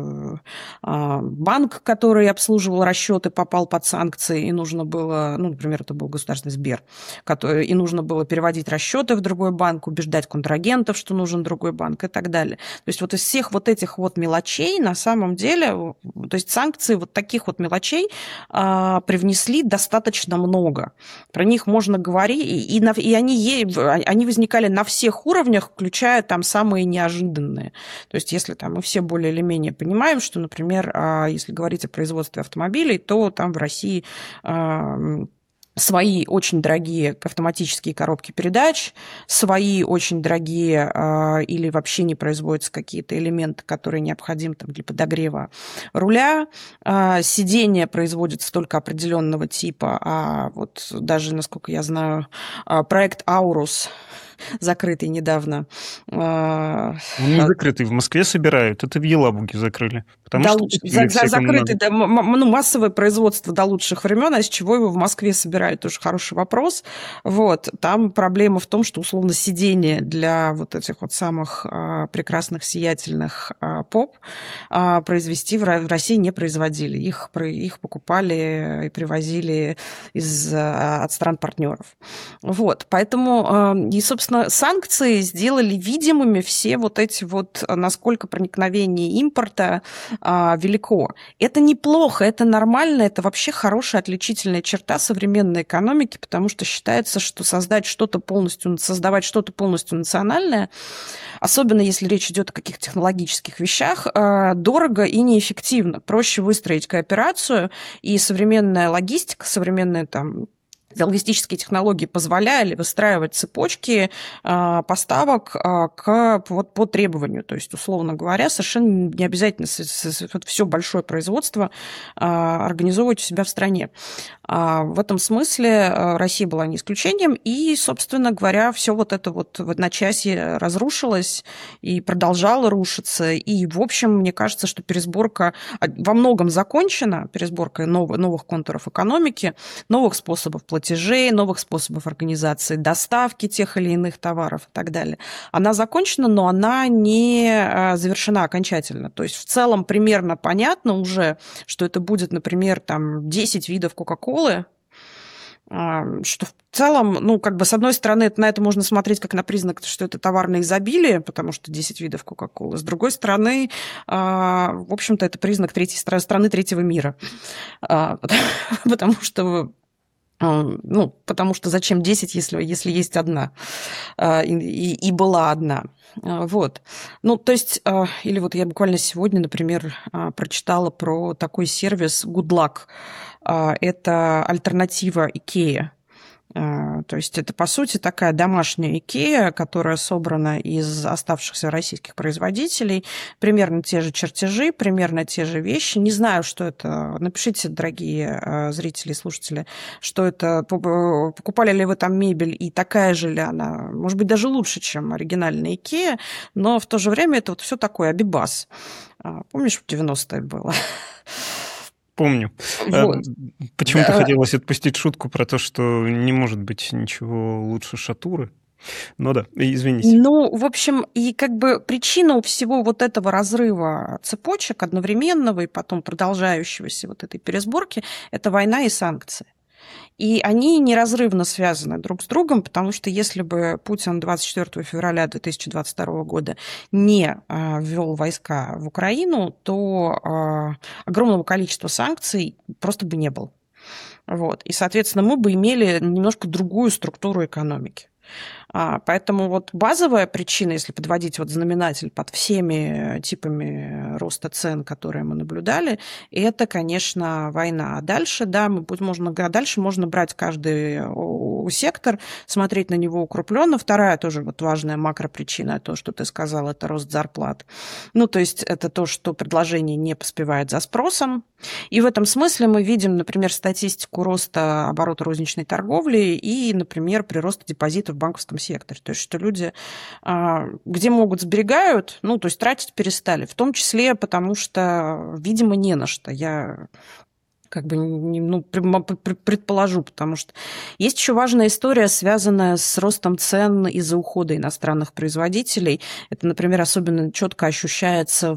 Speaker 2: банк, который обслуживал расчеты, попал под санкции, и нужно было, ну, например, это был государственный Сбер, который, и нужно было переводить расчеты в другой банк, убеждать контрагентов, что нужен другой банк и так далее. То есть вот из всех вот этих вот мелочей на самом деле, то есть санкции вот таких вот мелочей а, привнесли достаточно много. Про них можно говорить, и, и, и они, они возникали на всех уровнях, включая там самые неожиданные. То есть если там мы все более или менее понимаем, что, например, а, если говорить о производстве автомобилей, то там в России а, свои очень дорогие автоматические коробки передач, свои очень дорогие э, или вообще не производятся какие-то элементы, которые необходимы там, для подогрева руля. Э, сиденья производятся только определенного типа, а вот даже, насколько я знаю, э, проект «Аурус», закрытый недавно.
Speaker 1: Он не закрытый, в Москве собирают, это в Елабуге закрыли. Потому
Speaker 2: да,
Speaker 1: что
Speaker 2: за, за, закрытый, да, ну, массовое производство до лучших времен, а из чего его в Москве собирают, тоже хороший вопрос. Вот. Там проблема в том, что, условно, сиденья для вот этих вот самых а, прекрасных, сиятельных а, поп а, произвести в, в России не производили. Их, их покупали и привозили из, а, от стран-партнеров. Вот. Поэтому, а, и, собственно, санкции сделали видимыми все вот эти вот, насколько проникновение импорта а, велико. Это неплохо, это нормально, это вообще хорошая отличительная черта современной экономики, потому что считается, что создать что-то полностью, создавать что-то полностью национальное, особенно если речь идет о каких-то технологических вещах, а, дорого и неэффективно. Проще выстроить кооперацию, и современная логистика, современная там логистические технологии позволяли выстраивать цепочки а, поставок а, к, вот, по требованию. То есть, условно говоря, совершенно не обязательно с, с, вот все большое производство а, организовывать у себя в стране. А, в этом смысле Россия была не исключением. И, собственно говоря, все вот это вот в одночасье разрушилось и продолжало рушиться. И, в общем, мне кажется, что пересборка во многом закончена, пересборка новых, новых контуров экономики, новых способов платежей, платежей, новых способов организации доставки тех или иных товаров и так далее. Она закончена, но она не завершена окончательно. То есть в целом примерно понятно уже, что это будет, например, там десять видов Кока-Колы, что в целом, ну, как бы, с одной стороны, на это можно смотреть как на признак, что это товарное изобилие, потому что десять видов Кока-Колы. С другой стороны, в общем-то, это признак третьей страны третьего мира. Потому что Ну, потому что зачем десять, если, если есть одна, и, и, и была одна. Вот. Ну, то есть, или вот я буквально сегодня, например, прочитала про такой сервис Good Luck. Это альтернатива IKEA. То есть это, по сути, такая домашняя IKEA, которая собрана из оставшихся российских производителей. Примерно те же чертежи, примерно те же вещи. Не знаю, что это. Напишите, дорогие зрители и слушатели, что это. Покупали ли вы там мебель, и такая же ли она? Может быть, даже лучше, чем оригинальная IKEA, но в то же время это вот все такое абибас. Помнишь, в девяностые было?
Speaker 1: Помню.
Speaker 2: Вот.
Speaker 1: Почему-то
Speaker 2: Да.
Speaker 1: хотелось отпустить шутку про то, что не может быть ничего лучше шатуры. Ну да, извините.
Speaker 2: Ну, в общем, и как бы причина у всего вот этого разрыва цепочек одновременного и потом продолжающегося вот этой пересборки – это война и санкции. И они неразрывно связаны друг с другом, потому что если бы Путин двадцать четвёртого февраля две тысячи двадцать второго года не ввел войска в Украину, то огромного количества санкций просто бы не было. Вот. И, соответственно, мы бы имели немножко другую структуру экономики. Поэтому вот базовая причина, если подводить вот знаменатель под всеми типами роста цен, которые мы наблюдали, это, конечно, война. А дальше, да, мы будем, можно, а дальше можно брать каждый сектор, смотреть на него укрепленно. Вторая тоже вот важная макропричина, то, что ты сказал, это рост зарплат. Ну, то есть это то, что предложение не поспевает за спросом. И в этом смысле мы видим, например, статистику роста оборота розничной торговли и, например, прироста депозитов в банковском секторе. То есть что люди, где могут, сберегают, ну, то есть тратить перестали. В том числе потому что, видимо, не на что. Я как бы ну, предположу, потому что есть еще важная история, связанная с ростом цен из-за ухода иностранных производителей. Это, например, особенно четко ощущается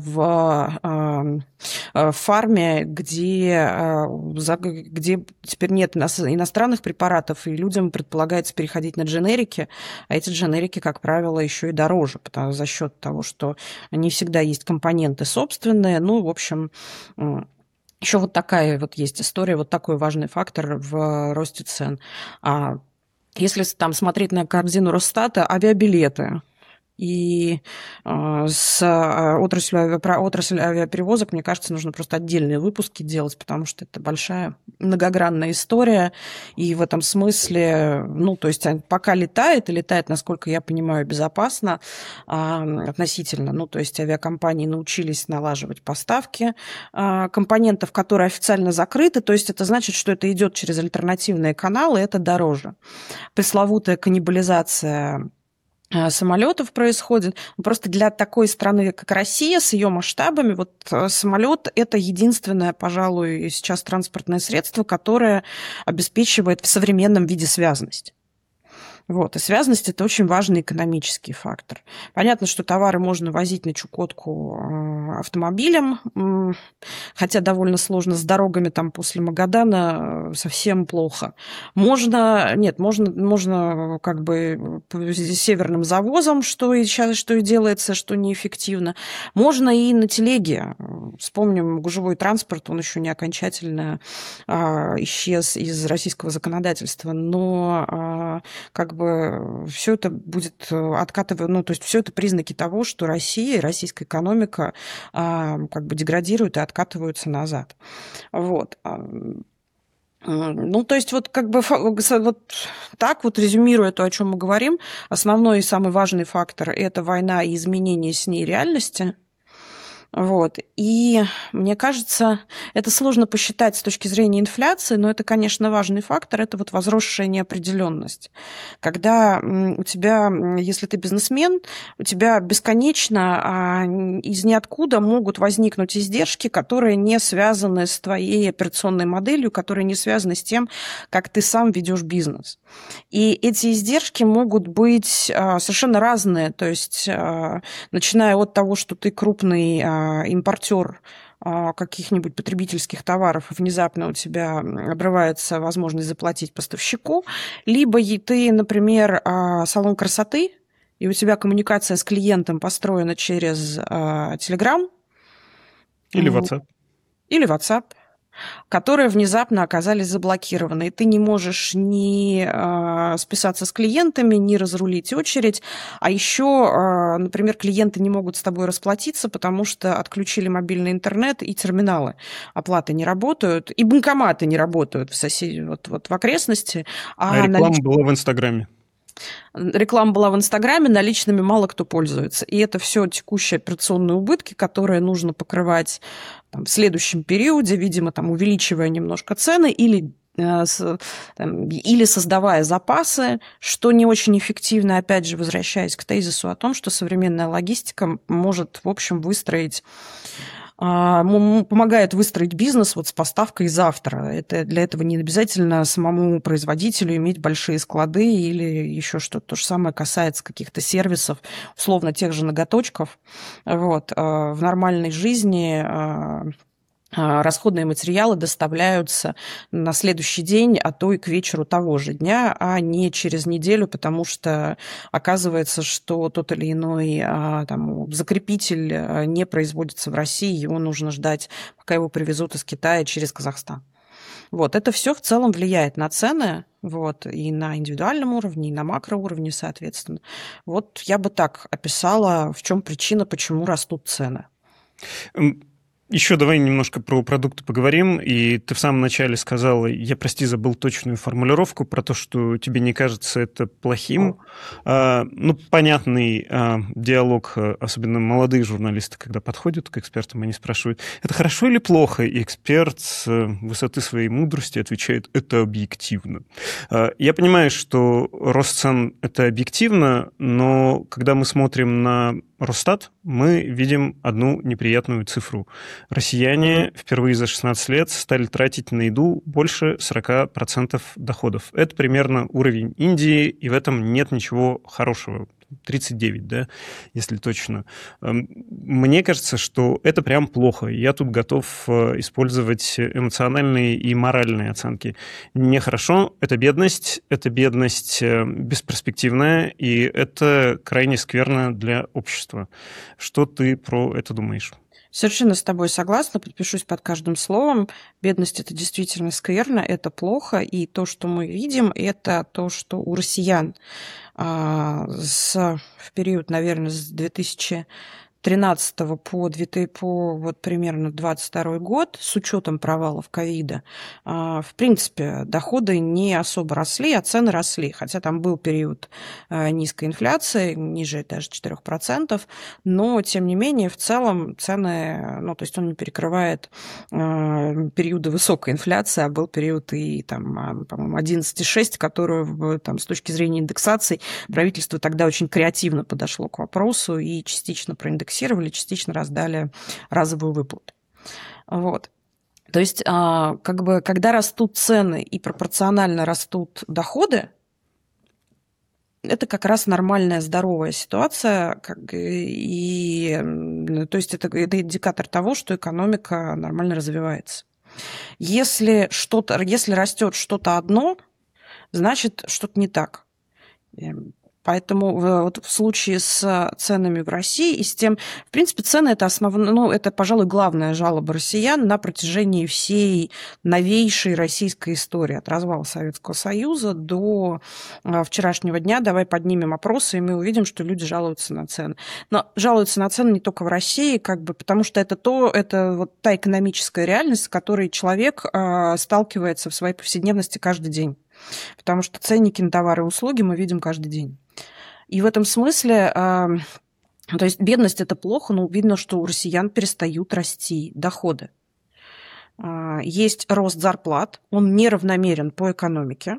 Speaker 2: в фарме, где, где теперь нет иностранных препаратов, и людям предполагается переходить на дженерики, а эти дженерики, как правило, еще и дороже, потому, за счет того, что не всегда есть компоненты собственные. Ну, в общем, еще вот такая вот есть история, вот такой важный фактор в росте цен. А если там смотреть на корзину Росстата, авиабилеты и с отраслью, про отрасль авиаперевозок, мне кажется, нужно просто отдельные выпуски делать, потому что это большая многогранная история. И в этом смысле, ну, то есть пока летает, и летает, насколько я понимаю, безопасно относительно. Ну, то есть авиакомпании научились налаживать поставки компонентов, которые официально закрыты. То есть это значит, что это идет через альтернативные каналы, это дороже. Пресловутая каннибализация самолетов происходит. Просто для такой страны, как Россия, с ее масштабами, вот самолет – это единственное, пожалуй, сейчас транспортное средство, которое обеспечивает в современном виде связность. Вот. И связанность – это очень важный экономический фактор. Понятно, что товары можно возить на Чукотку автомобилем, хотя довольно сложно с дорогами там после Магадана, совсем плохо. Можно, нет, можно, можно как бы северным завозом, что и сейчас, что и делается, что неэффективно. Можно и на телеге. Вспомним гужевой транспорт, он еще не окончательно исчез из российского законодательства, но как бы все это будет откатывать, ну, то есть все это признаки того, что Россия и российская экономика а, как бы деградируют и откатываются назад. Вот. Ну, то есть вот как бы вот так вот резюмируя то, о чем мы говорим, основной и самый важный фактор – это война и изменение с ней реальности. Вот. И мне кажется, это сложно посчитать с точки зрения инфляции, но это, конечно, важный фактор, это вот возросшая неопределенность. Когда у тебя, если ты бизнесмен, у тебя бесконечно из ниоткуда могут возникнуть издержки, которые не связаны с твоей операционной моделью, которые не связаны с тем, как ты сам ведешь бизнес. И эти издержки могут быть совершенно разные, то есть начиная от того, что ты крупный импортер каких-нибудь потребительских товаров, и внезапно у тебя обрывается возможность заплатить поставщику, либо ты, например, салон красоты, и у тебя коммуникация с клиентом построена через Telegram.
Speaker 1: Или WhatsApp.
Speaker 2: Или WhatsApp, которые внезапно оказались заблокированы. И ты не можешь ни э, списаться с клиентами, ни разрулить очередь. А еще, э, например, клиенты не могут с тобой расплатиться, потому что отключили мобильный интернет, и терминалы оплаты не работают, и банкоматы не работают в, сосед... вот, вот в окрестности.
Speaker 1: А, а реклама налич... была в Инстаграме.
Speaker 2: Реклама была в Инстаграме, наличными мало кто пользуется. И это все текущие операционные убытки, которые нужно покрывать там, в следующем периоде, видимо, там, увеличивая немножко цены или, э, с, там, или создавая запасы, что не очень эффективно, опять же, возвращаясь к тезису о том, что современная логистика может, в общем, выстроить помогает выстроить бизнес вот с поставкой завтра. Это, для этого не обязательно самому производителю иметь большие склады или еще что-то. То же самое касается каких-то сервисов, условно тех же ноготочков. Вот. В нормальной жизни расходные материалы доставляются на следующий день, а то и к вечеру того же дня, а не через неделю, потому что оказывается, что тот или иной там, закрепитель не производится в России, его нужно ждать, пока его привезут из Китая через Казахстан. Вот. Это все в целом влияет на цены, вот, и на индивидуальном уровне, и на макроуровне, соответственно. Вот я бы так описала, в чем причина, почему растут цены.
Speaker 1: Еще давай немножко про продукты поговорим. И ты в самом начале сказала, я, прости, забыл точную формулировку про то, что тебе не кажется это плохим. А, ну, понятный а, диалог, особенно молодые журналисты, когда подходят к экспертам, они спрашивают, это хорошо или плохо? И эксперт с высоты своей мудрости отвечает, это объективно. А, я понимаю, что рост цен – это объективно, но когда мы смотрим на Росстат, мы видим одну неприятную цифру. Россияне впервые за шестнадцать лет стали тратить на еду больше сорок процентов доходов. Это примерно уровень Индии, и в этом нет ничего хорошего. тридцать девять, да, если точно. Мне кажется, что это прям плохо. Я тут готов использовать эмоциональные и моральные оценки. Нехорошо, это бедность, это бедность бесперспективная, и это крайне скверно для общества. Что ты про это думаешь?
Speaker 2: Совершенно с тобой согласна, подпишусь под каждым словом. Бедность – это действительно скверно, это плохо, и то, что мы видим, это то, что у россиян а, с, в период, наверное, с две тысячи тринадцатого по, по вот, примерно двадцать второй год, с учетом провалов ковида, в принципе, доходы не особо росли, а цены росли. Хотя там был период низкой инфляции, ниже даже четырех процентов, но, тем не менее, в целом цены, ну, то есть он не перекрывает периоды высокой инфляции, а был период и, там, по-моему, одиннадцать целых шесть десятых, которую, там, с точки зрения индексации, правительство тогда очень креативно подошло к вопросу и частично проиндексировало, частично раздали разовую выплату. Вот. То есть, как бы, когда растут цены и пропорционально растут доходы, это как раз нормальная, здоровая ситуация, как, и, то есть это, это индикатор того, что экономика нормально развивается. Если, что-то, если растет что-то одно, значит, что-то не так. Поэтому вот в случае с ценами в России и с тем, в принципе, цены это основное, ну, это, пожалуй, главная жалоба россиян на протяжении всей новейшей российской истории, от развала Советского Союза до вчерашнего дня. Давай поднимем опросы, и мы увидим, что люди жалуются на цены. Но жалуются на цены не только в России, как бы, потому что это то, это вот та экономическая реальность, с которой человек э, сталкивается в своей повседневности каждый день. Потому что ценники на товары и услуги мы видим каждый день. И в этом смысле, э, то есть бедность – это плохо, но видно, что у россиян перестают расти доходы. Э, есть рост зарплат, он неравномерен по экономике,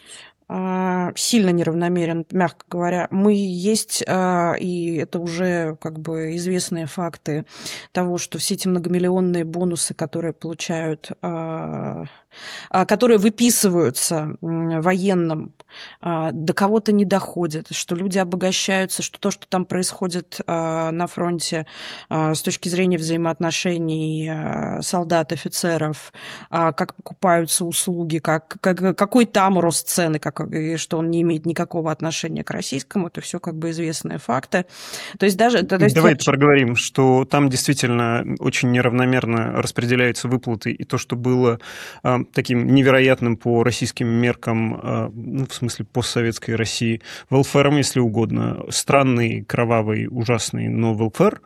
Speaker 2: э, сильно неравномерен, мягко говоря. Мы есть, э, и это уже как бы известные факты того, что все эти многомиллионные бонусы, которые получают, э, которые выписываются военным, до кого-то не доходят, что люди обогащаются, что то, что там происходит на фронте с точки зрения взаимоотношений солдат, офицеров, как покупаются услуги, как, как, какой там рост цены, как, и что он не имеет никакого отношения к российскому, это все как бы известные факты. То есть даже... То есть...
Speaker 1: Давай проговорим, что там действительно очень неравномерно распределяются выплаты, и то, что было таким невероятным по российским меркам, ну, в смысле постсоветской России, велфером, если угодно, странный, кровавый, ужасный, но велфер.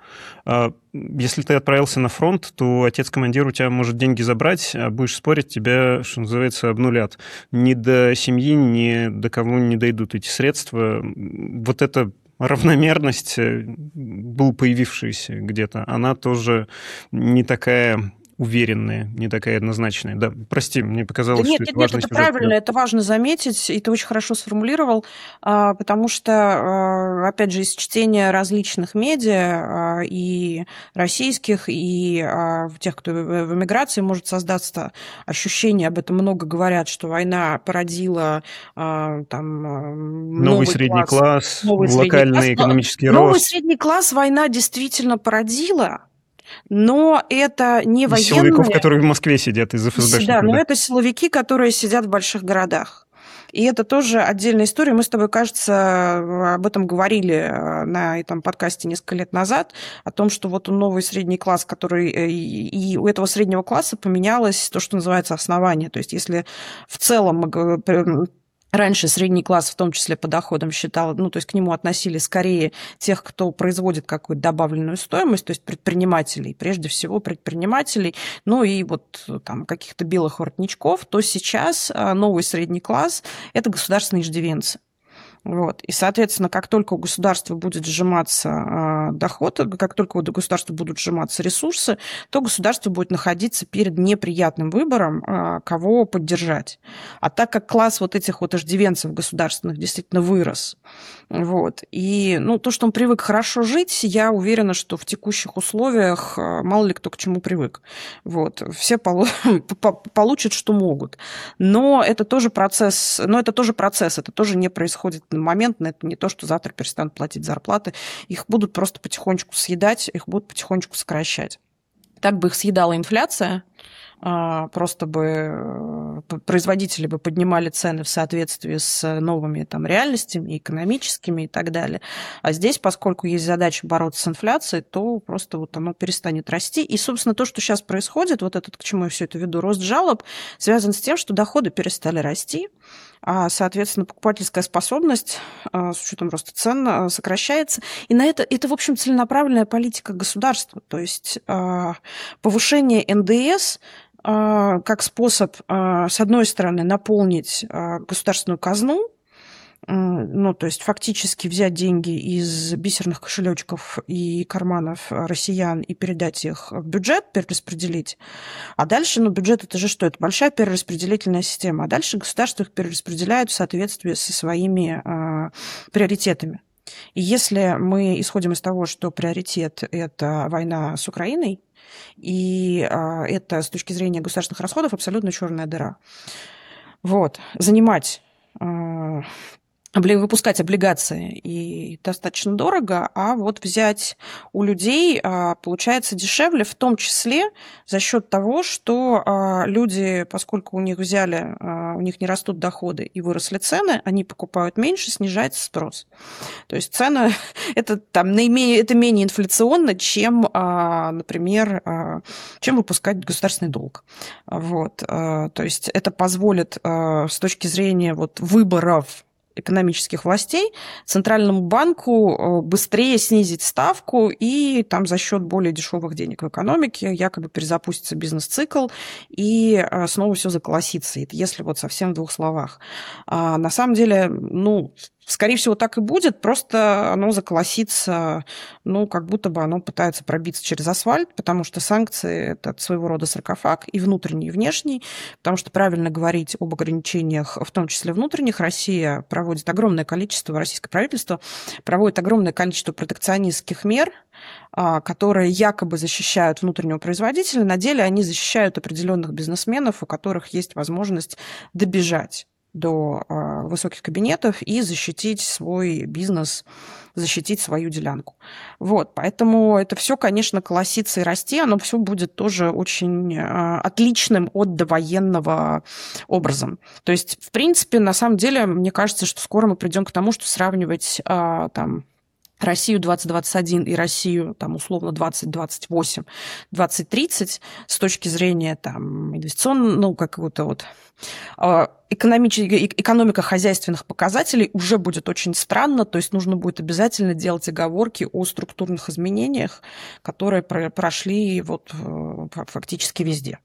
Speaker 1: Если ты отправился на фронт, то отец-командир у тебя может деньги забрать, а будешь спорить, тебя, что называется, обнулят. Ни до семьи, ни до кого не дойдут эти средства. Вот эта равномерность, был появившаяся где-то, она тоже не такая... уверенная, не такая однозначная. Да, прости, мне показалось,
Speaker 2: да нет,
Speaker 1: что
Speaker 2: нет,
Speaker 1: это важный
Speaker 2: нет, это
Speaker 1: сюжет.
Speaker 2: правильно, это важно заметить, и ты очень хорошо сформулировал, потому что, опять же, из чтения различных медиа, и российских, и тех, кто в эмиграции, может создаться ощущение, об этом много говорят, что война породила там, новый,
Speaker 1: новый средний класс, класс новый локальный средний экономический
Speaker 2: класс.
Speaker 1: рост.
Speaker 2: Новый средний класс война действительно породила, но это не военные...
Speaker 1: Силовиков, которые в Москве сидят из эф эс бэ.
Speaker 2: Да, но это силовики, которые сидят в больших городах. И это тоже отдельная история. Мы с тобой, кажется, об этом говорили на этом подкасте несколько лет назад, о том, что вот новый средний класс, который... И у этого среднего класса поменялось то, что называется основание. То есть если в целом... Раньше средний класс, в том числе по доходам, считал, ну, то есть к нему относили скорее тех, кто производит какую-то добавленную стоимость, то есть предпринимателей, прежде всего предпринимателей, ну и вот там каких-то белых воротничков, то сейчас новый средний класс – это государственные иждивенцы. Вот. И, соответственно, как только у государства будет сжиматься э, доход, как только у государства будут сжиматься ресурсы, то государство будет находиться перед неприятным выбором, э, кого поддержать. А так как класс вот этих вот иждивенцев государственных действительно вырос, вот, и ну, то, что он привык хорошо жить, я уверена, что в текущих условиях э, мало ли кто к чему привык. Вот. Все полу- получат, что могут. Но это тоже процесс, но это тоже процесс, это тоже не происходит моментно, это не то, что завтра перестанут платить зарплаты, их будут просто потихонечку съедать, их будут потихонечку сокращать. Так бы их съедала инфляция, просто бы производители бы поднимали цены в соответствии с новыми там, реальностями, экономическими и так далее. А здесь, поскольку есть задача бороться с инфляцией, то просто вот оно перестанет расти. И, собственно, то, что сейчас происходит, вот этот, к чему я все это веду, рост жалоб, связан с тем, что доходы перестали расти, а, соответственно, покупательская способность с учетом роста цен сокращается. И на это, это, в общем, целенаправленная политика государства. То есть повышение эн дэ эс как способ, с одной стороны, наполнить государственную казну, ну, то есть фактически взять деньги из бисерных кошелечков и карманов россиян и передать их в бюджет, перераспределить. А дальше, ну, бюджет это же что? Это большая перераспределительная система. А дальше государство их перераспределяет в соответствии со своими э, приоритетами. И если мы исходим из того, что приоритет – это война с Украиной, и э, это с точки зрения государственных расходов абсолютно черная дыра. Вот. Занимать... Э, выпускать облигации и достаточно дорого, а вот взять у людей получается дешевле, в том числе за счет того, что люди, поскольку у них взяли, у них не растут доходы и выросли цены, они покупают меньше, снижается спрос. То есть цены это, там, наименее, это менее инфляционно, чем, например, чем выпускать государственный долг. Вот. То есть это позволит с точки зрения вот выборов экономических властей центральному банку быстрее снизить ставку и там за счет более дешевых денег в экономике якобы перезапустится бизнес-цикл и снова все заколосится. Это если вот совсем в двух словах. А на самом деле, ну, скорее всего, так и будет, просто оно заколосится, ну, как будто бы оно пытается пробиться через асфальт, потому что санкции – это своего рода саркофаг, и внутренний, и внешний, потому что правильно говорить об ограничениях, в том числе внутренних. Россия проводит огромное количество, российское правительство проводит огромное количество протекционистских мер, которые якобы защищают внутреннего производителя, на деле они защищают определенных бизнесменов, у которых есть возможность добежать до высоких кабинетов и защитить свой бизнес, защитить свою делянку. Вот, поэтому это все, конечно, колосится и расти, оно все будет тоже очень отличным от довоенного образом. То есть, в принципе, на самом деле, мне кажется, что скоро мы придем к тому, что сравнивать там Россию двадцать двадцать один и Россию, там, условно, двадцать двадцать восемь, двадцать тридцать с точки зрения там, инвестиционного, ну, какого-то вот экономико-хозяйственных показателей уже будет очень странно, то есть нужно будет обязательно делать оговорки о структурных изменениях, которые прошли вот фактически везде.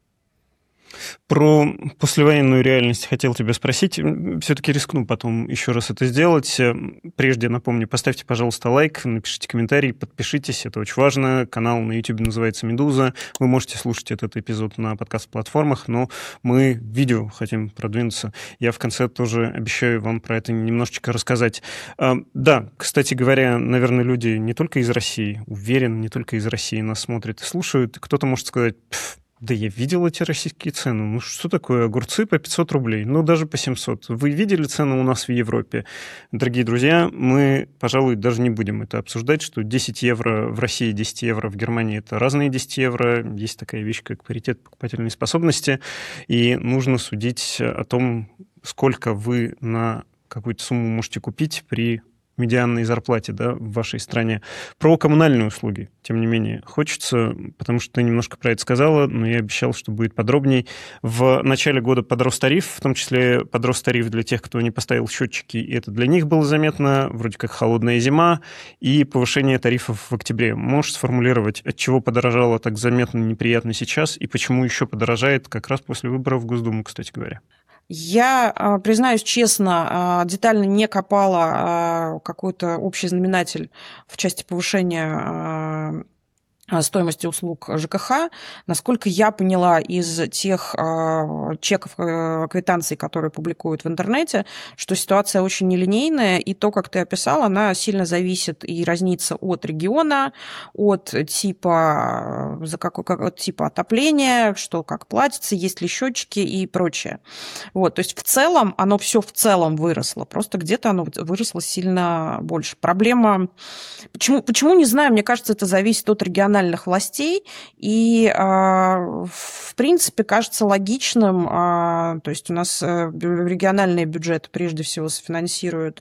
Speaker 1: Про послевоенную реальность хотел тебя спросить. Все-таки рискну потом еще раз это сделать. Прежде напомню, поставьте, пожалуйста, лайк, напишите комментарий, подпишитесь, это очень важно. Канал на YouTube называется «Медуза». Вы можете слушать этот эпизод на подкаст-платформах, но мы видео хотим продвинуться. Я в конце тоже обещаю вам про это немножечко рассказать. Да, кстати говоря, наверное, люди не только из России, уверен, не только из России нас смотрят и слушают. Кто-то может сказать: да я видел эти российские цены. Ну что такое огурцы по пятьсот рублей? Ну даже по семьсот. Вы видели цены у нас в Европе? Дорогие друзья, мы, пожалуй, даже не будем это обсуждать, что десять евро в России, десять евро в Германии – это разные десять евро. Есть такая вещь, как паритет покупательной способности. И нужно судить о том, сколько вы на какую-то сумму можете купить при медианной зарплате, да, в вашей стране. Про коммунальные услуги, тем не менее, хочется, потому что ты немножко про это сказала, но я обещал, что будет подробней. В начале года подрос тариф, в том числе подрос тариф для тех, кто не поставил счетчики, и это для них было заметно, вроде как холодная зима, и повышение тарифов в октябре. Можешь сформулировать, от чего подорожало так заметно неприятно сейчас, и почему еще подорожает как раз после выборов в Госдуму, кстати говоря?
Speaker 2: Я, признаюсь честно, детально не копала какой-то общий знаменатель в части повышения стоимости услуг ЖКХ. Насколько я поняла из тех э, чеков, э, квитанций, которые публикуют в интернете, что ситуация очень нелинейная, и то, как ты описал, она сильно зависит и разнится от региона, от типа, за какой, как, от типа отопления, что как платится, есть ли счетчики и прочее. Вот, то есть в целом оно все в целом выросло, просто где-то оно выросло сильно больше. Проблема... Почему, почему не знаю, мне кажется, это зависит от региона властей, и, в принципе, кажется логичным, то есть у нас региональные бюджеты прежде всего софинансируют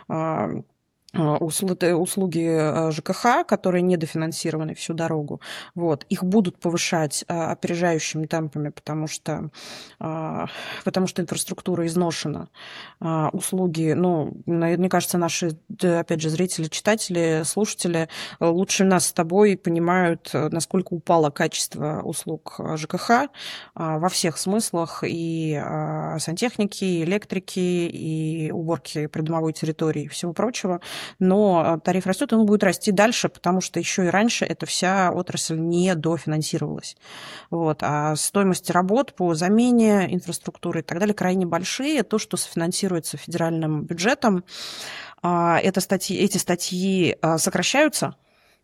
Speaker 2: услуги ЖКХ, которые недофинансированы всю дорогу, вот, их будут повышать опережающими темпами, потому что, потому что инфраструктура изношена. Услуги, ну, мне кажется, наши, опять же, зрители, читатели, слушатели лучше нас с тобой понимают, насколько упало качество услуг ЖКХ во всех смыслах, и сантехники, и электрики, и уборки придомовой территории и всего прочего. Но тариф растет, и он будет расти дальше, потому что еще и раньше эта вся отрасль не дофинансировалась. Вот. А стоимость работ по замене инфраструктуры и так далее крайне большие. То, что софинансируется федеральным бюджетом, это статьи, эти статьи сокращаются.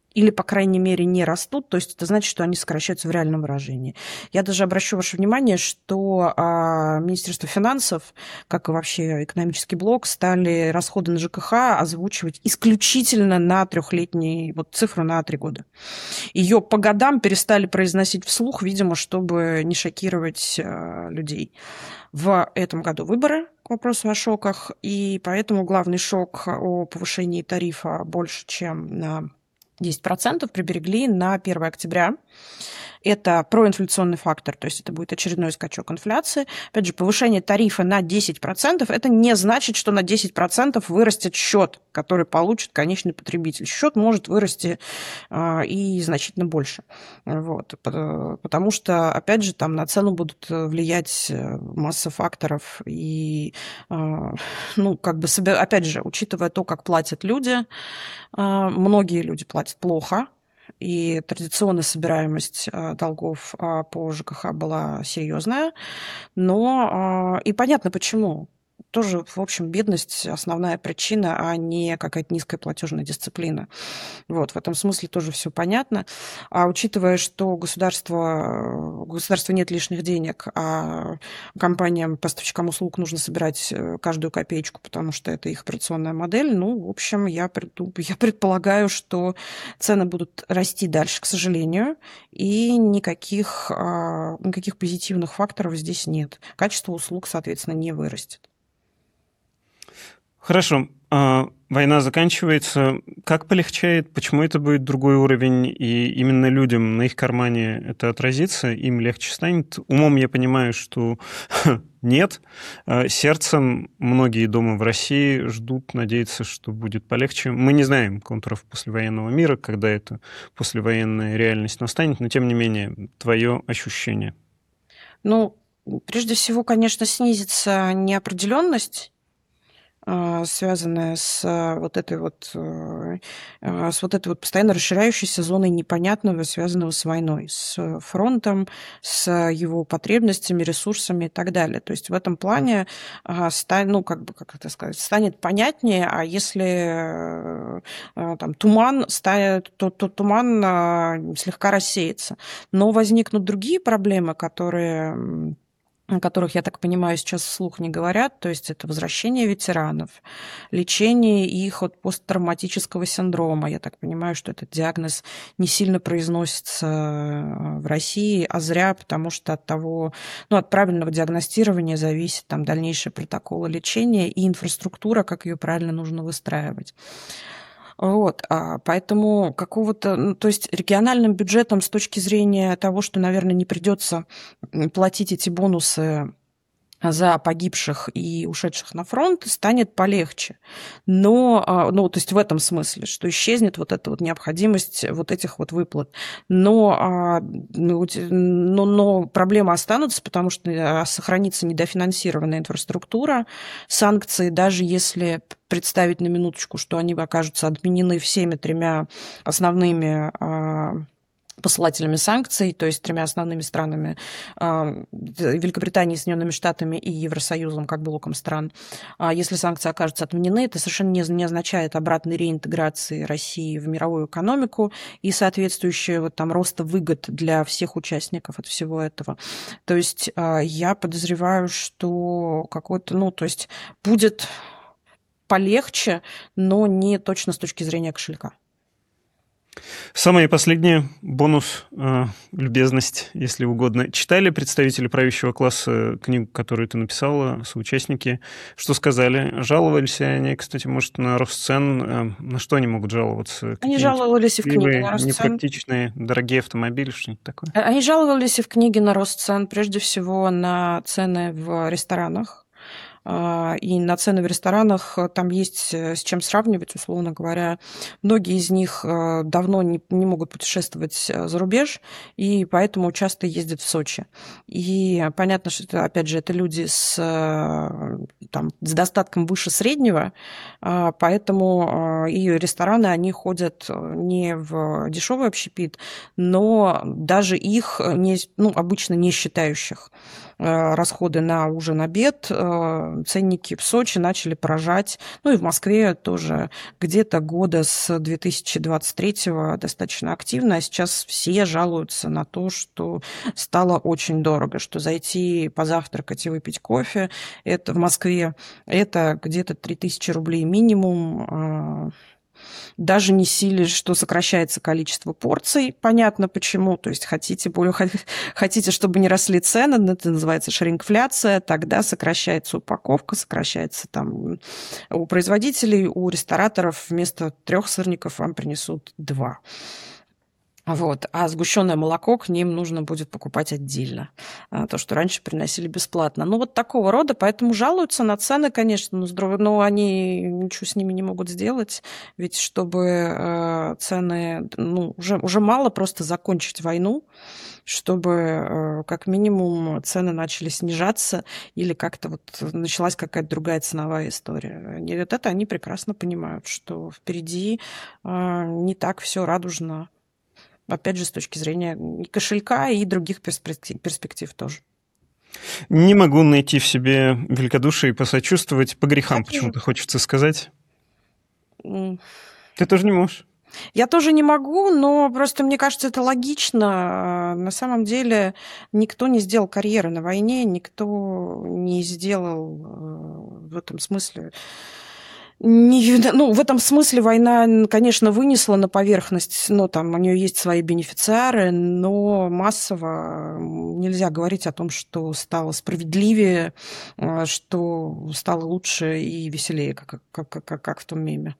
Speaker 2: или, по крайней мере, не растут, то есть это значит, что они сокращаются в реальном выражении. Я даже обращу ваше внимание, что а, Министерство финансов, как и вообще экономический блок, стали расходы на ЖКХ озвучивать исключительно на трехлетней, вот цифру на три года. Ее по годам перестали произносить вслух, видимо, чтобы не шокировать а, людей. В этом году выборы, к вопросу о шоках, и поэтому главный шок о повышении тарифа больше, чем на десять процентов приберегли на первое октября. Это проинфляционный фактор, то есть это будет очередной скачок инфляции. Опять же, повышение тарифа на десять процентов, это не значит, что на десять процентов вырастет счет, который получит конечный потребитель. Счет может вырасти э, и значительно больше. Вот. Потому что, опять же, там на цену будут влиять масса факторов. И, э, ну, как бы, опять же, учитывая то, как платят люди, э, многие люди платят плохо. И традиционная собираемость долгов по ЖКХ была серьезная, но и понятно почему. Тоже, в общем, бедность – основная причина, а не какая-то низкая платежная дисциплина. Вот, в этом смысле тоже все понятно. А учитывая, что государство, у государства нет лишних денег, а компаниям, поставщикам услуг нужно собирать каждую копеечку, потому что это их операционная модель, ну, в общем, я, я предполагаю, что цены будут расти дальше, к сожалению, и никаких, никаких позитивных факторов здесь нет. Качество услуг, соответственно, не вырастет.
Speaker 1: Хорошо. Война заканчивается. Как полегчает? Почему это будет другой уровень? И именно людям на их кармане это отразится? Им легче станет? Умом я понимаю, что нет. Сердцем многие дома в России ждут, надеются, что будет полегче. Мы не знаем контуров послевоенного мира, когда эта послевоенная реальность настанет, но тем не менее, твое ощущение.
Speaker 2: Ну, прежде всего, конечно, снизится неопределенность, связанная с вот этой вот, с вот этой вот постоянно расширяющейся зоной непонятного, связанного с войной, с фронтом, с его потребностями, ресурсами и так далее. То есть в этом плане ну, как бы, как это сказать, станет понятнее, а если там, туман станет, то, то туман слегка рассеется. Но возникнут другие проблемы, которые... о которых, я так понимаю, сейчас вслух не говорят, то есть это возвращение ветеранов, лечение их от посттравматического синдрома. Я так понимаю, что этот диагноз не сильно произносится в России, а зря, потому что от того, ну, от правильного диагностирования зависит там дальнейшие протоколы лечения и инфраструктура, как ее правильно нужно выстраивать. Вот, поэтому какого-то, ну, то есть региональным бюджетом с точки зрения того, что, наверное, не придется платить эти бонусы за погибших и ушедших на фронт, станет полегче. Но, ну, то есть в этом смысле, что исчезнет вот эта вот необходимость вот этих вот выплат. Но, но, но проблемы останутся, потому что сохранится недофинансированная инфраструктура, санкции, даже если представить на минуточку, что они окажутся отменены всеми тремя основными посылателями санкций, то есть тремя основными странами, Великобританией, Соединенными Штатами и Евросоюзом, как блоком стран. Если санкции окажутся отменены, это совершенно не означает обратной реинтеграции России в мировую экономику и соответствующего там роста выгод для всех участников от всего этого. То есть я подозреваю, что какой-то, ну, то есть будет полегче, но не точно с точки зрения кошелька.
Speaker 1: Самое последнее, бонус, э, любезность, если угодно. Читали представители правящего класса книгу, которую ты написала, соучастники? Что сказали? Жаловались они, кстати, может, на рост цен? Э, на что они могут жаловаться?
Speaker 2: Они жаловались и в книге на рост цен.
Speaker 1: Непрактичные, дорогие автомобили, что-нибудь такое?
Speaker 2: Они жаловались и в книге на рост цен, прежде всего на цены в ресторанах. И на цены в ресторанах там есть с чем сравнивать, условно говоря. Многие из них давно не, не могут путешествовать за рубеж, и поэтому часто ездят в Сочи. И понятно, что, это, опять же, это люди с, там, с достатком выше среднего, поэтому и рестораны, они ходят не в дешевый общепит, но даже их не, ну, обычно не считающих расходы на ужин, обед, ценники в Сочи начали поражать, ну и в Москве тоже где-то года с две тысячи двадцать третьего достаточно активно, а сейчас все жалуются на то, что стало очень дорого, что зайти позавтракать и выпить кофе это в Москве это где-то три тысячи рублей минимум. Даже не силе, что сокращается количество порций. Понятно почему. То есть хотите, более, хотите, чтобы не росли цены, это называется шрингфляция, тогда сокращается упаковка, сокращается там у производителей, у рестораторов вместо трех сырников вам принесут два. Вот. А сгущенное молоко к ним нужно будет покупать отдельно. То, что раньше приносили бесплатно. Ну, вот такого рода. Поэтому жалуются на цены, конечно, но, но они ничего с ними не могут сделать. Ведь чтобы цены... Ну, уже, уже мало просто закончить войну, чтобы как минимум цены начали снижаться или как-то вот началась какая-то другая ценовая история. И вот это они прекрасно понимают, что впереди не так все радужно. Опять же, с точки зрения и кошелька, и других перспектив, перспектив тоже.
Speaker 1: Не могу найти в себе великодушие и посочувствовать. По грехам почему-то хочется сказать. Mm. Ты тоже не можешь?
Speaker 2: Я тоже не могу, но просто мне кажется, это логично. На самом деле никто не сделал карьеры на войне, никто не сделал в этом смысле... Не, ну, в этом смысле война, конечно, вынесла на поверхность, но там у нее есть свои бенефициары, но массово нельзя говорить о том, что стало справедливее, что стало лучше и веселее, как, как, как, как в том меме.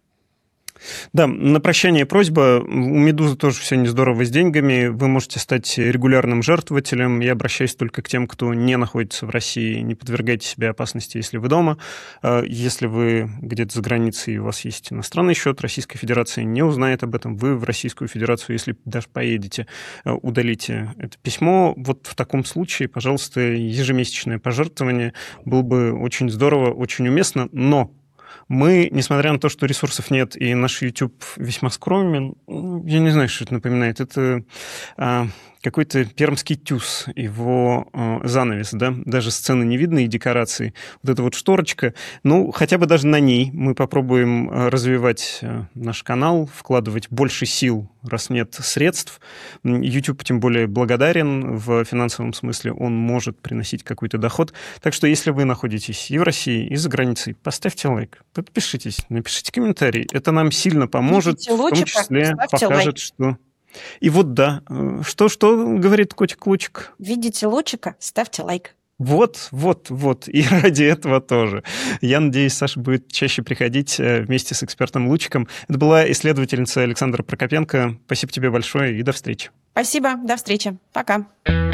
Speaker 1: Да, на прощание просьба. У «Медузы» тоже все не здорово с деньгами. Вы можете стать регулярным жертвователем. Я обращаюсь только к тем, кто не находится в России. Не подвергайте себе опасности, если вы дома. Если вы где-то за границей и у вас есть иностранный счет, Российская Федерация не узнает об этом. Вы в Российскую Федерацию, если даже поедете, удалите это письмо. Вот в таком случае, пожалуйста, ежемесячное пожертвование было бы очень здорово, очень уместно. Но мы, несмотря на то, что ресурсов нет, и наш YouTube весьма скромен, я не знаю, что это напоминает. Это а, какой-то пермский тюз, его а, занавес, да? Даже сцены не видно и декорации. Вот эта вот шторочка. Ну, хотя бы даже на ней мы попробуем развивать а, наш канал, вкладывать больше сил, раз нет средств. YouTube тем более благодарен в финансовом смысле. Он может приносить какой-то доход. Так что, если вы находитесь и в России, и за границей, поставьте лайк. Подпишитесь, напишите комментарий. Это нам сильно поможет, видите лучика, в том числе покажет, лайк. Что... И вот да, что-что говорит котик Лучик?
Speaker 2: Видите лучика, ставьте лайк.
Speaker 1: Вот, вот, вот. И ради этого тоже. Я надеюсь, Саша будет чаще приходить вместе с экспертом Лучиком. Это была исследовательница Александра Прокопенко. Спасибо тебе большое и до встречи.
Speaker 2: Спасибо, до встречи. Пока.